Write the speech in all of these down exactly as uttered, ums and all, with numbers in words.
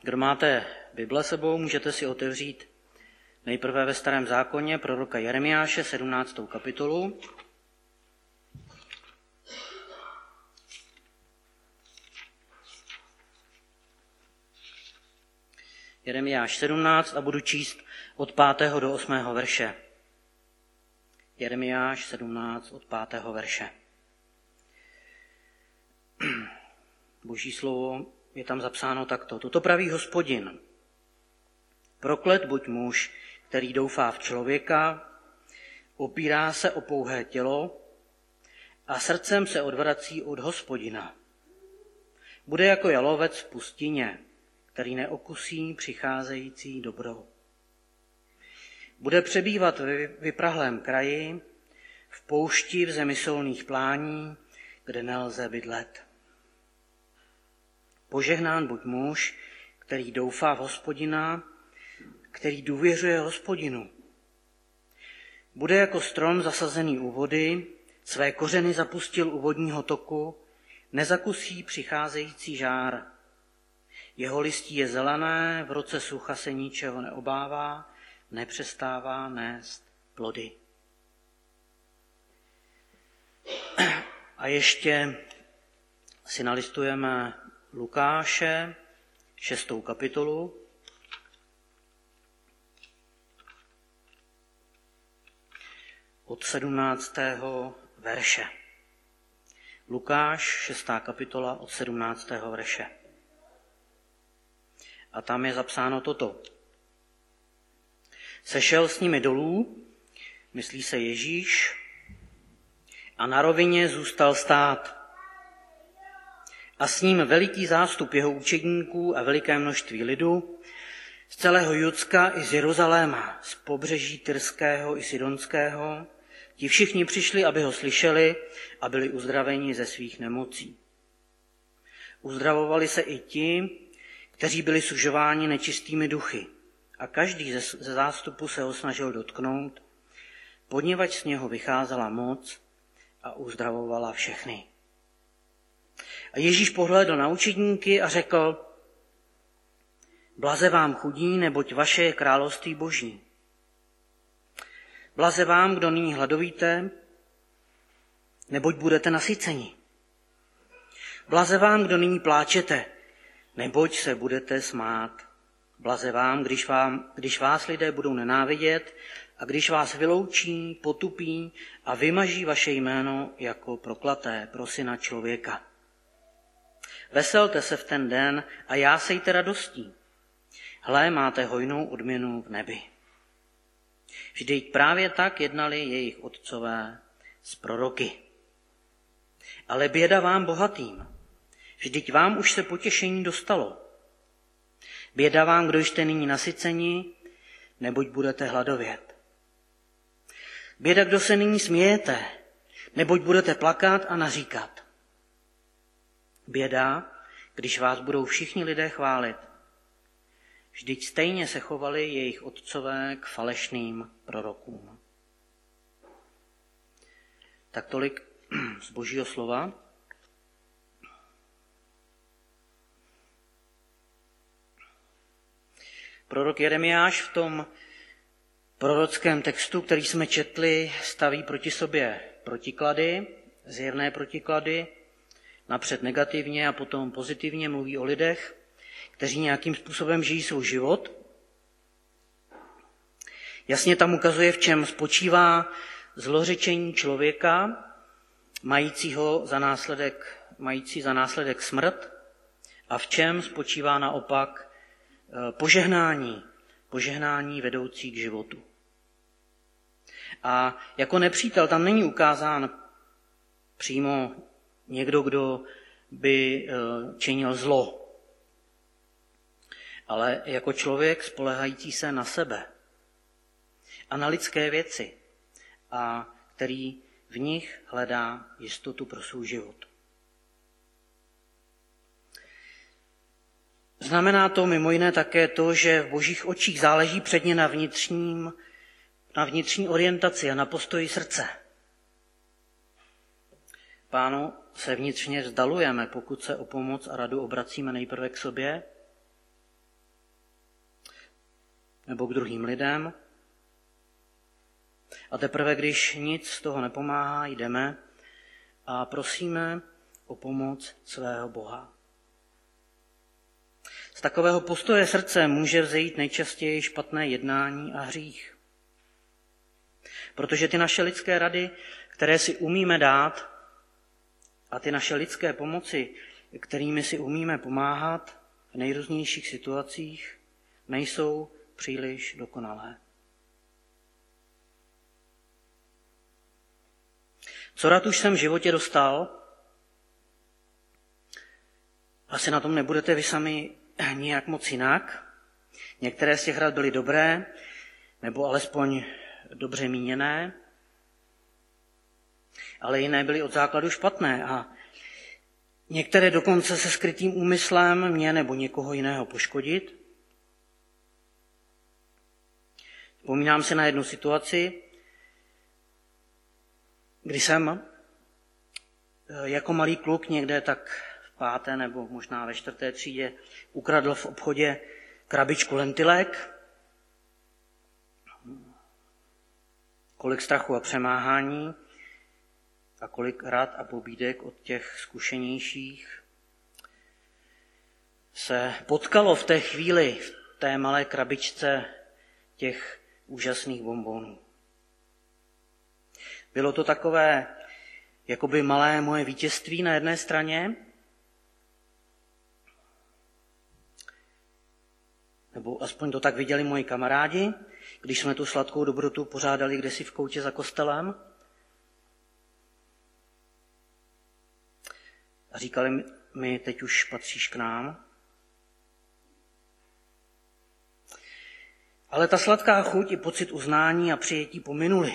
Kdo máte Bible sebou, můžete si otevřít nejprve ve Starém zákoně proroka Jeremiáše, sedmnáctou kapitolu. Jeremiáš sedmnáct a budu číst od pátého do osmého verše. Jeremiáš sedmnáct od pátého verše. Boží slovo je tam zapsáno takto. Toto praví Hospodin. Proklet buď muž, který doufá v člověka, opírá se o pouhé tělo a srdcem se odvrací od Hospodina. Bude jako jalovec v pustině, který neokusí přicházející dobro. Bude přebývat ve vyprahlém kraji, v poušti v zemi solných plání, kde nelze bydlet. Požehnán buď muž, který doufá v Hospodina, který důvěřuje Hospodinu. Bude jako strom zasazený u vody, své kořeny zapustil u vodního toku, nezakusí přicházející žár. Jeho listí je zelené, v roce sucha se ničeho neobává, nepřestává nést plody. A ještě si nalistujeme Lukáše, šestou kapitolu. Od sedmnáctého verše. Lukáš, šestá kapitola, od sedmnáctého verše. A tam je zapsáno toto. Sešel s nimi dolů, myslí se Ježíš, a na rovině zůstal stát. A s ním veliký zástup jeho učedníků a veliké množství lidu, z celého Judska i z Jeruzaléma, z pobřeží Tyrského i Sidonského. Ti všichni přišli, aby ho slyšeli a byli uzdraveni ze svých nemocí. Uzdravovali se i ti, kteří byli sužováni nečistými duchy. A každý ze, ze zástupu se ho snažil dotknout, poněvadž z něho vycházela moc a uzdravovala všechny. A Ježíš pohlédl na učedníky a řekl: Blaze vám chudí, neboť vaše je království Boží. Blaze vám, kdo nyní hladovíte, neboť budete nasyceni. Blaze vám, kdo nyní pláčete, neboť se budete smát. Blaze vám, když, vám, když vás lidé budou nenávidět a když vás vyloučí, potupí a vymaží vaše jméno jako proklaté pro syna člověka. Veselte se v ten den a jásejte radostí. Hle, máte hojnou odměnu v nebi. Vždyť právě tak jednali jejich otcové s proroky. Ale běda vám bohatým. Vždyť vám už se potěšení dostalo. Běda vám, kdo jste nyní nasyceni, neboť budete hladovět. Běda, kdo se nyní smějete, neboť budete plakat a naříkat. Běda, když vás budou všichni lidé chválit. Vždyť stejně se chovali jejich otcové k falešným prorokům. Tak tolik z Božího slova. Prorok Jeremiáš v tom prorockém textu, který jsme četli, staví proti sobě protiklady, zjevné protiklady, napřed negativně a potom pozitivně mluví o lidech, kteří nějakým způsobem žijí svůj život. Jasně tam ukazuje, v čem spočívá zlořečení člověka, majícího za následek, mající za následek smrt, a v čem spočívá naopak požehnání, požehnání vedoucí k životu. A jako nepřítel tam není ukázán přímo někdo, kdo by činil zlo, ale jako člověk spoléhající se na sebe a na lidské věci, a který v nich hledá jistotu pro svůj život. Znamená to mimo jiné také to, že v Božích očích záleží předně na vnitřním, na vnitřní orientaci a na postoji srdce. Pánu se vnitřně vzdalujeme, pokud se o pomoc a radu obracíme nejprve k sobě, nebo k druhým lidem. A teprve, když nic z toho nepomáhá, jdeme a prosíme o pomoc svého Boha. Z takového postoje srdce může vzejít nejčastěji špatné jednání a hřích. Protože ty naše lidské rady, které si umíme dát, a ty naše lidské pomoci, kterými si umíme pomáhat v nejrůznějších situacích, nejsou příliš dokonalé. Co rad už jsem v životě dostal, asi na tom nebudete vy sami nijak moc jinak. Některé z těch rad byly dobré, nebo alespoň dobře míněné, ale jiné byly od základu špatné a některé dokonce se skrytým úmyslem mě nebo někoho jiného poškodit. Vzpomínám si na jednu situaci, kdy jsem jako malý kluk někde tak v páté nebo možná ve čtvrté třídě ukradl v obchodě krabičku lentilek. Kolik strachu a přemáhání a kolik rad a pobídek od těch zkušenějších se potkalo v té chvíli v té malé krabičce těch úžasných bonbonů. Bylo to takové jakoby malé moje vítězství na jedné straně, nebo aspoň to tak viděli moji kamarádi, když jsme tu sladkou dobrotu pořádali kdesi v koutě za kostelem. A říkali mi, teď už patříš k nám. Ale ta sladká chuť i pocit uznání a přijetí pominuli.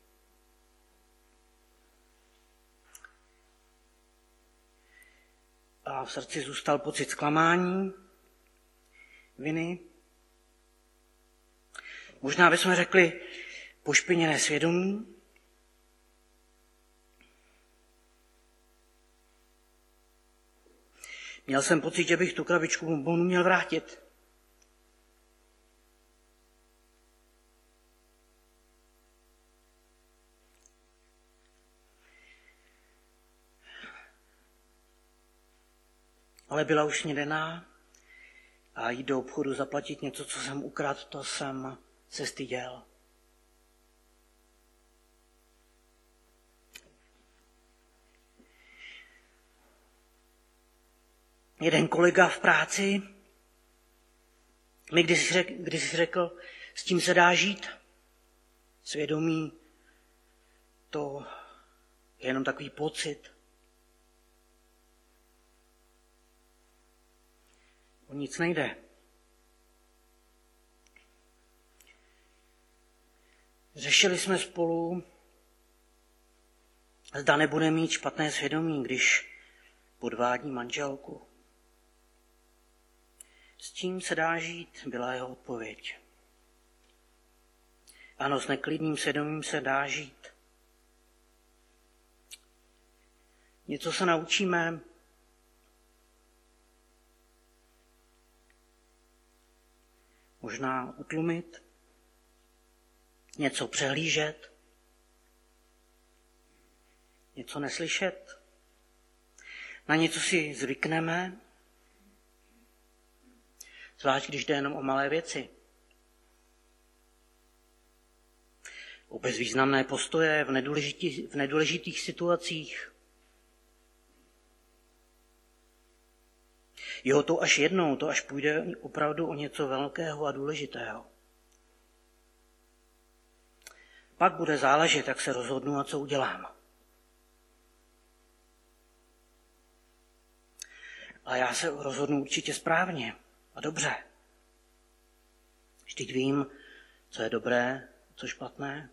A v srdci zůstal pocit zklamání, viny. Možná bychom řekli pošpiněné svědomí. Měl jsem pocit, že bych tu krabičku bonbonů měl vrátit. Ale byla už snědená a jít do obchodu zaplatit něco, co jsem ukradl, to jsem se styděl. Jeden kolega v práci mi když řekl, když řekl, s tím se dá žít. Svědomí, to je jenom takový pocit. O nic nejde. Řešili jsme spolu, zda nebude mít špatné svědomí, když podvádí manželku. S tím se dá žít, byla jeho odpověď. Ano, s neklidným svědomím se dá žít. Něco se naučíme. Možná utlumit, něco přehlížet, něco neslyšet. Na něco si zvykneme, zvlášť když jde jenom o malé věci. O bezvýznamné postoje v nedůležitých, v nedůležitých situacích. Jo, to až jednou, to až půjde opravdu o něco velkého a důležitého. Pak bude záležet, jak se rozhodnu a co udělám. A já se rozhodnu určitě správně a dobře. Vždyť vím, co je dobré, co špatné.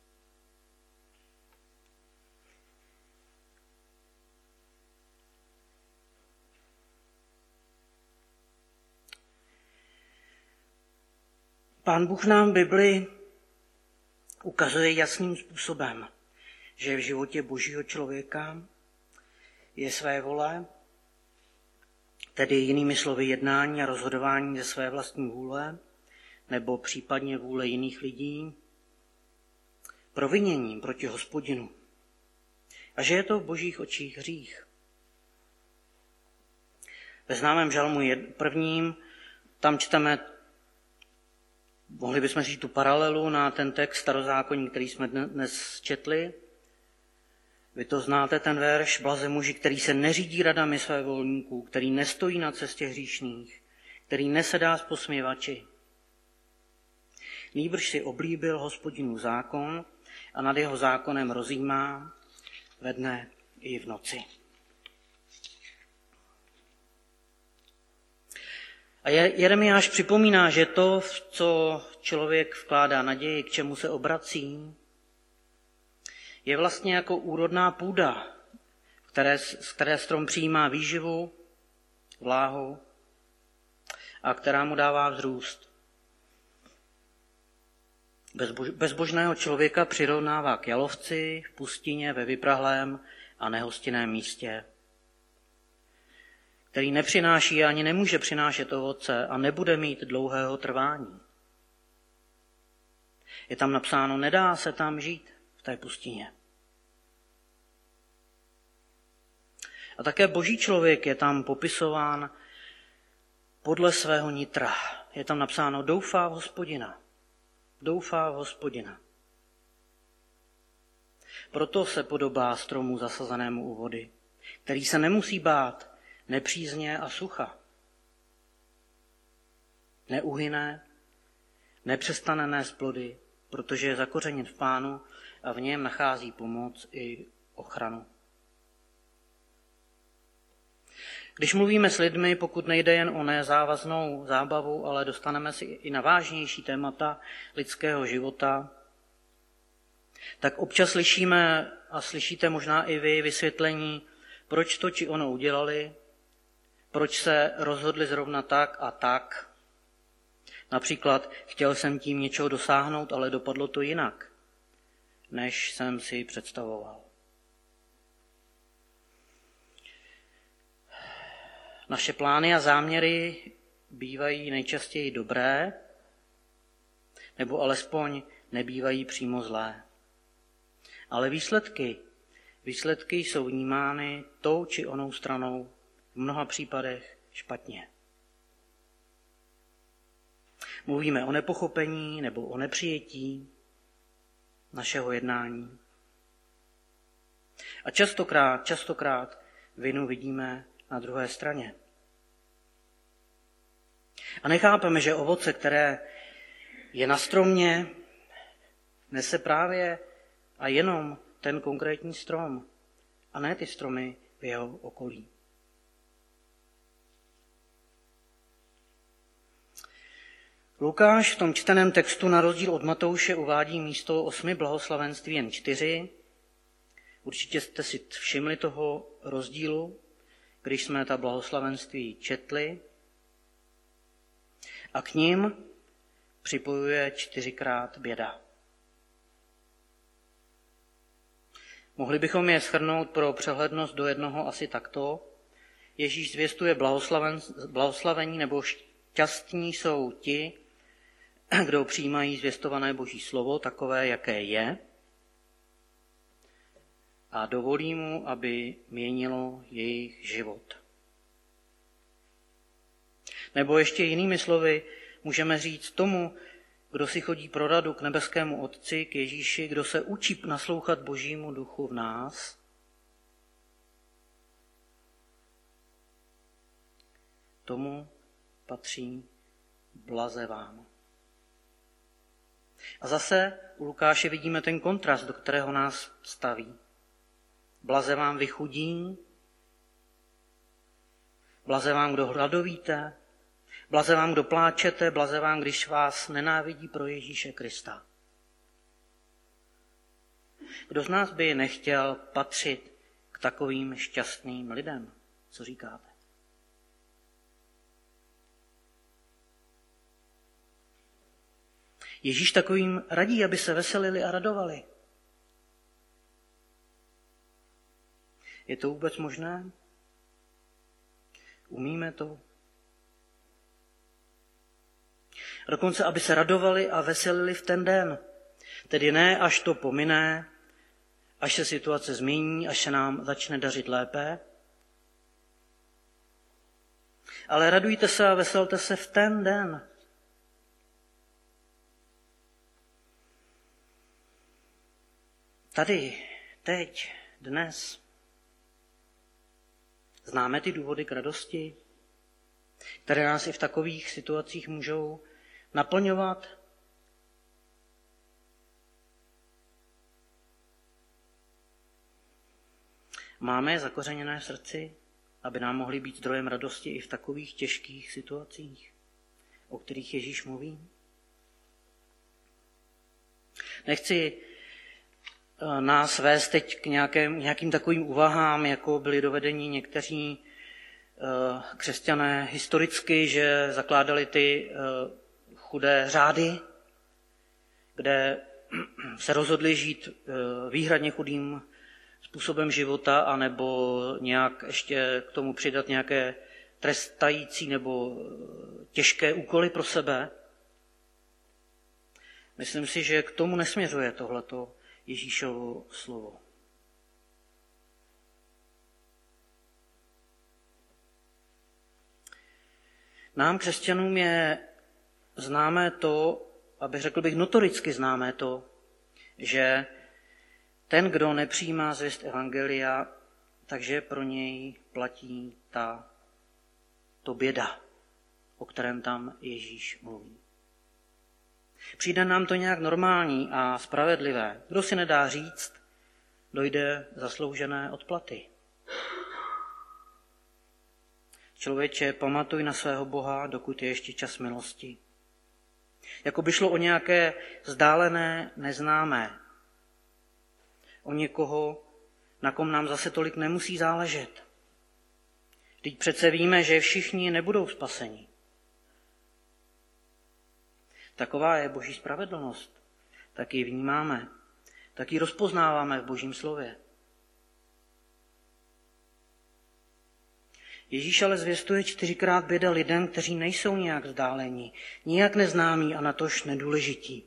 Pán Bůh nám v Bibli ukazuje jasným způsobem, že v životě božího člověka je své vole, tedy jinými slovy jednání a rozhodování ze své vlastní vůle, nebo případně vůle jiných lidí proviněním proti Hospodinu. A že je to v Božích očích hřích. Ve známém žalmu prvním tam čteme, mohli bychom říct tu paralelu na ten text starozákonní, který jsme dnes četli. Vy to znáte, ten verš, blaze muži, který se neřídí radami své volníků, který nestojí na cestě hříšných, který nesedá s posměvači. Nýbrž si oblíbil Hospodinův zákon a nad jeho zákonem rozjímá ve dne i v noci. A Jeremiáš připomíná, že to, v co člověk vkládá naději, k čemu se obrací, je vlastně jako úrodná půda, které, z které strom přijímá výživu, vláhu a která mu dává vzrůst. Bezbož, bezbožného člověka přirovnává k jalovci v pustině ve vyprahlém a nehostinném místě, který nepřináší a ani nemůže přinášet ovoce a nebude mít dlouhého trvání. Je tam napsáno, nedá se tam žít v té pustině. A také boží člověk je tam popisován podle svého nitra. Je tam napsáno, doufá v Hospodina. Doufá v Hospodina. Proto se podobá stromu zasazenému u vody, který se nemusí bát nepřízně a sucha. Neuhyne, nepřestane nést plody, protože je zakořeněn v Pánu a v něm nachází pomoc i ochranu. Když mluvíme s lidmi, pokud nejde jen o nezávaznou zábavu, ale dostaneme si i na vážnější témata lidského života, tak občas slyšíme, a slyšíte možná i vy, vysvětlení, proč to či ono udělali, proč se rozhodli zrovna tak a tak. Například chtěl jsem tím něčeho dosáhnout, ale dopadlo to jinak, než jsem si představoval. Naše plány a záměry bývají nejčastěji dobré, nebo alespoň nebývají přímo zlé. Ale výsledky, výsledky jsou vnímány tou či onou stranou v mnoha případech špatně. Mluvíme o nepochopení nebo o nepřijetí našeho jednání. A častokrát, častokrát vinu vidíme na druhé straně. A nechápeme, že ovoce, které je na stromě, nese právě a jenom ten konkrétní strom, a ne ty stromy v jeho okolí. Lukáš v tom čteném textu na rozdíl od Matouše uvádí místo osmi blahoslavenství jen čtyři. Určitě jste si všimli toho rozdílu, když jsme ta blahoslavenství četli. A k nim připojuje čtyřikrát běda. Mohli bychom je shrnout pro přehlednost do jednoho asi takto. Ježíš zvěstuje blahoslavení nebo šťastní jsou ti, kdo přijímají zvěstované Boží slovo, takové, jaké je, a dovolí mu, aby měnilo jejich život. Nebo ještě jinými slovy můžeme říct tomu, kdo si chodí pro radu k nebeskému Otci, k Ježíši, kdo se učí naslouchat Božímu duchu v nás, tomu patří blaze vám. A zase u Lukáše vidíme ten kontrast, do kterého nás staví. Blaze vám vychudí, blaze vám, kdo hladovíte, blaze vám, kdo pláčete, blaze vám, když vás nenávidí pro Ježíše Krista. Kdo z nás by nechtěl patřit k takovým šťastným lidem? Co říkáte? Ježíš takovým radí, aby se veselili a radovali. Je to vůbec možné? Umíme to? Dokonce, aby se radovali a veselili v ten den. Tedy ne, až to pomine, až se situace změní, až se nám začne dařit lépe. Ale radujte se a veselte se v ten den. Tady, teď, dnes. Známe ty důvody k radosti, které nás i v takových situacích můžou naplňovat? Máme je zakořeněné v srdci, aby nám mohly být zdrojem radosti i v takových těžkých situacích, o kterých Ježíš mluví? Nechci nás vést teď k nějakým, nějakým takovým úvahám, jako byli dovedeni někteří křesťané historicky, že zakládali ty chudé řády, kde se rozhodli žít výhradně chudým způsobem života, anebo nějak ještě k tomu přidat nějaké trestající nebo těžké úkoly pro sebe. Myslím si, že k tomu nesměřuje tohleto Ježíšovo slovo. Nám, křesťanům, je známé to, abych řekl bych notoricky známé to, že ten, kdo nepřijímá zvěst evangelia, takže pro něj platí ta to běda, o kterém tam Ježíš mluví. Přijde nám to nějak normální a spravedlivé. Kdo si nedá říct, dojde zasloužené odplaty. Člověče, pamatuj na svého Boha, dokud je ještě čas milosti. Jako by šlo o nějaké vzdálené, neznámé. O někoho, na kom nám zase tolik nemusí záležet. Vždyť přece víme, že všichni nebudou spaseni. Taková je Boží spravedlnost. Tak ji vnímáme. Tak ji rozpoznáváme v Božím slově. Ježíš ale zvěstuje čtyřikrát běda lidem, kteří nejsou nějak vzdálení, nijak neznámí a natož nedůležití.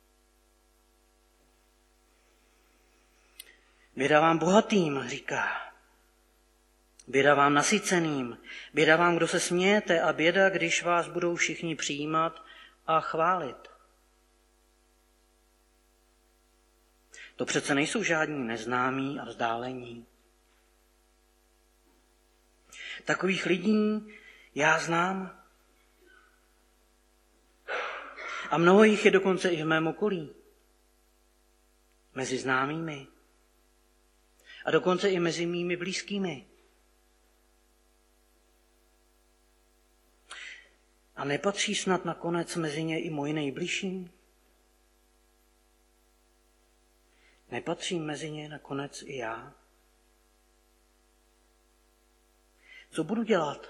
Běda vám bohatým, říká. Běda vám nasyceným, běda vám, kdo se smějete, a běda, když vás budou všichni přijímat a chválit. To přece nejsou žádní neznámí a vzdálení. Takových lidí já znám. A mnoho jich je dokonce i v mém okolí. Mezi známými. A dokonce i mezi mými blízkými. A nepatří snad nakonec mezi ně i moji nejbližší? Nepatří mezi ně nakonec i já? Co budu dělat?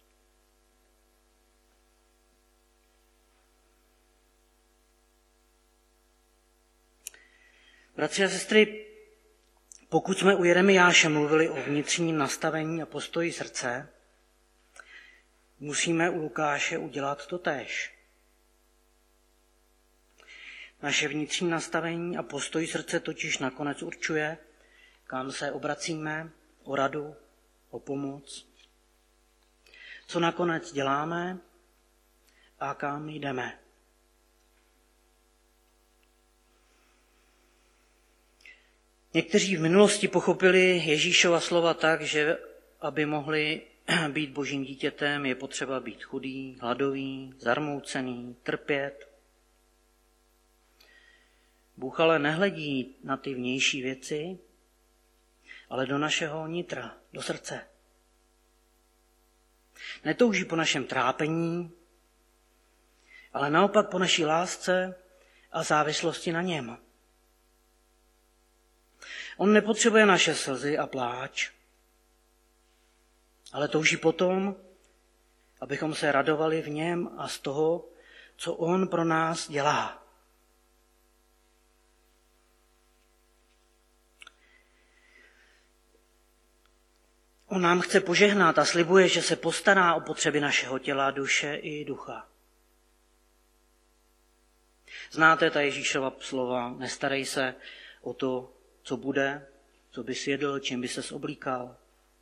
Bratři a sestry, pokud jsme u Jeremiáše mluvili o vnitřním nastavení a postoji srdce, musíme u Lukáše udělat totéž. Naše vnitřní nastavení a postoj srdce totiž nakonec určuje, kam se obracíme o radu, o pomoc, co nakonec děláme a kam jdeme. Někteří v minulosti pochopili Ježíšova slova tak, že aby mohli být Božím dítětem, je potřeba být chudý, hladový, zarmoucený, trpět. Bůh ale nehledí na ty vnější věci, ale do našeho nitra, do srdce. Netouží po našem trápení, ale naopak po naší lásce a závislosti na něm. On nepotřebuje naše slzy a pláč, ale touží potom, abychom se radovali v něm a z toho, co on pro nás dělá. On nám chce požehnat a slibuje, že se postará o potřeby našeho těla, duše i ducha. Znáte ta Ježíšova slova, nestarej se o to, co bude, co bys jedl, čím by ses oblíkal.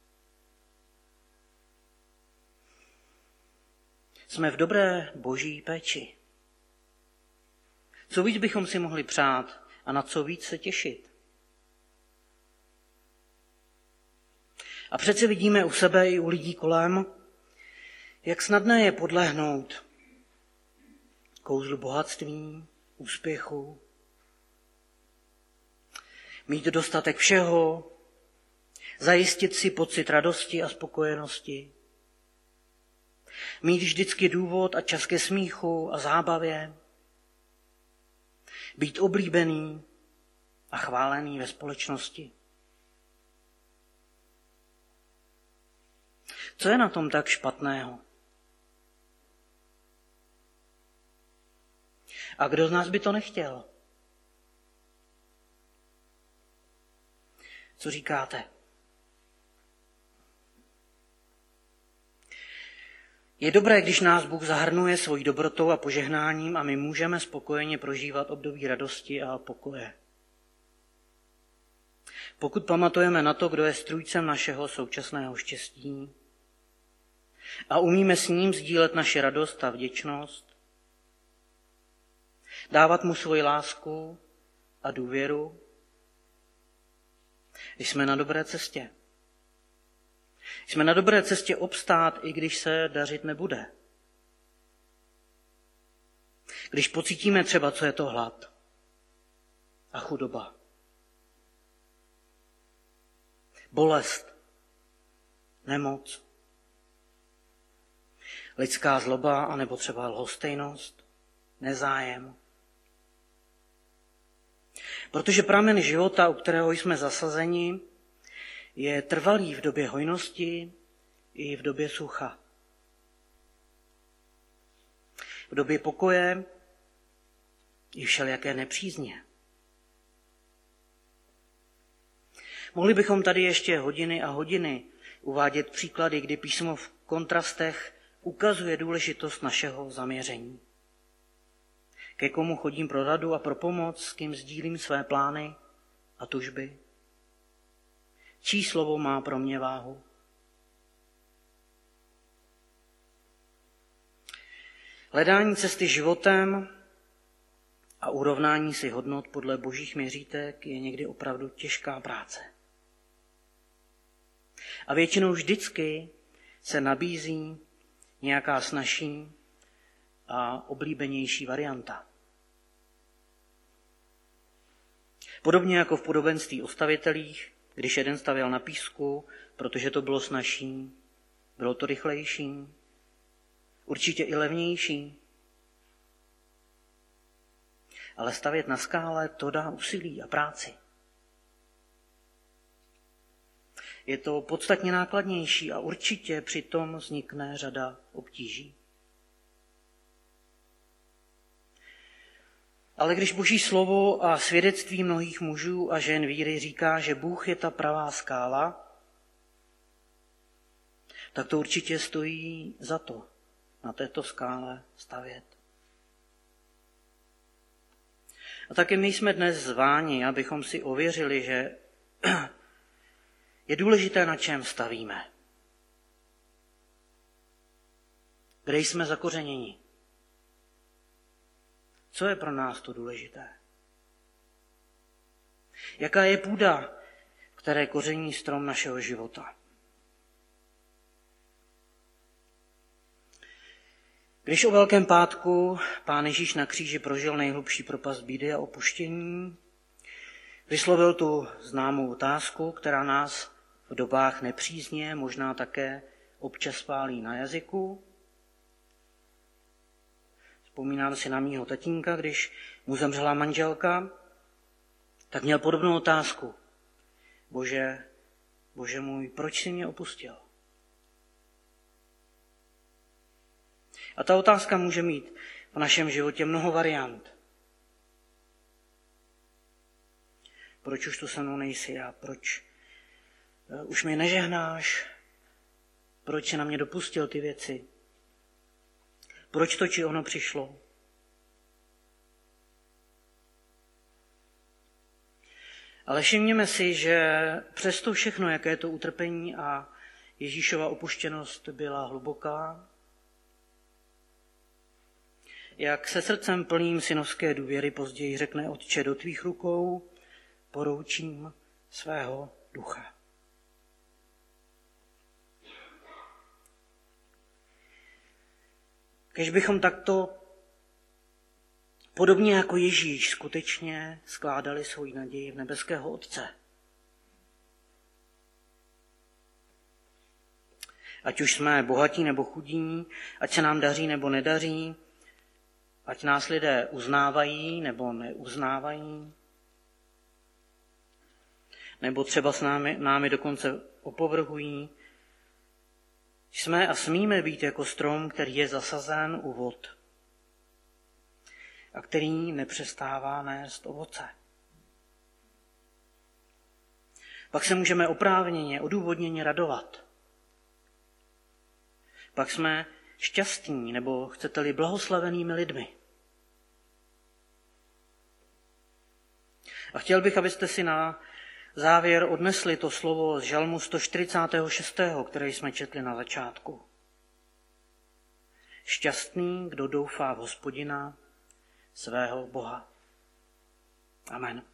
Jsme v dobré boží péči. Co víc bychom si mohli přát a na co víc se těšit? A přece vidíme u sebe i u lidí kolem, jak snadné je podlehnout kouzlu bohatství, úspěchu, mít dostatek všeho, zajistit si pocit radosti a spokojenosti, mít vždycky důvod a čas ke smíchu a zábavě, být oblíbený a chválený ve společnosti. Co je na tom tak špatného? A kdo z nás by to nechtěl? Co říkáte? Je dobré, když nás Bůh zahrnuje svojí dobrotou a požehnáním a my můžeme spokojeně prožívat období radosti a pokoje. Pokud pamatujeme na to, kdo je strůjcem našeho současného štěstí a umíme s ním sdílet naši radost a vděčnost, dávat mu svoji lásku a důvěru, jsme na dobré cestě. Jsme na dobré cestě obstát, i když se dařit nebude. Když pocítíme třeba, co je to hlad a chudoba, bolest, nemoc, lidská zloba anebo třeba lhostejnost, nezájem. Protože pramen života, u kterého jsme zasazeni, je trvalý v době hojnosti i v době sucha. V době pokoje i všelijaké nepřízně. Mohli bychom tady ještě hodiny a hodiny uvádět příklady, kdy písmo v kontrastech ukazuje důležitost našeho zaměření. Ke komu chodím pro radu a pro pomoc, s kým sdílím své plány a tužby. Čí slovo má pro mě váhu? Hledání cesty životem a urovnání si hodnot podle božích měřítek je někdy opravdu těžká práce. A většinou vždycky se nabízí nějaká snazší a oblíbenější varianta. Podobně jako v podobenství o stavitelích, když jeden stavěl na písku, protože to bylo snazší, bylo to rychlejší, určitě i levnější. Ale stavět na skále, to dá úsilí a práci. Je to podstatně nákladnější a určitě přitom vznikne řada obtíží. Ale když Boží slovo a svědectví mnohých mužů a žen víry říká, že Bůh je ta pravá skála, tak to určitě stojí za to na této skále stavět. A taky my jsme dnes zváni, abychom si ověřili, že je důležité, na čem stavíme. Kde jsme zakořeněni. Co je pro nás to důležité? Jaká je půda, v které koření strom našeho života? Když o Velkém pátku Pán Ježíš na kříži prožil nejhlubší propast bídy a opuštění, vyslovil tu známou otázku, která nás v dobách nepřízně možná také občas pálí na jazyku. Vzpomínám si na mýho tatínka, když mu zemřela manželka, tak měl podobnou otázku. Bože, Bože můj, proč jsi mě opustil? A ta otázka může mít v našem životě mnoho variant. Proč už tu se mnou nejsi a proč už mi nežehnáš? Proč jsi na mě dopustil ty věci? Proč to či ono přišlo? Ale všimněme si, že přesto všechno, jaké to utrpení a Ježíšova opuštěnost byla hluboká, jak se srdcem plným synovské důvěry později řekne: Otče, do tvých rukou poroučím svého ducha. Kež bychom takto podobně jako Ježíš skutečně skládali svoji naději v nebeského Otce. Ať už jsme bohatí nebo chudí, ať se nám daří nebo nedaří, ať nás lidé uznávají nebo neuznávají, nebo třeba s námi, námi dokonce opovrhují, jsme a smíme být jako strom, který je zasazen u vod a který nepřestává nést ovoce. Pak se můžeme oprávněně, odůvodněně radovat. Pak jsme šťastní, nebo chcete-li blahoslavenými lidmi. A chtěl bych, abyste si na závěr odnesli to slovo z Žalmu sto čtyřicátého šestého, které jsme četli na začátku. Šťastný, kdo doufá v Hospodina, svého Boha. Amen.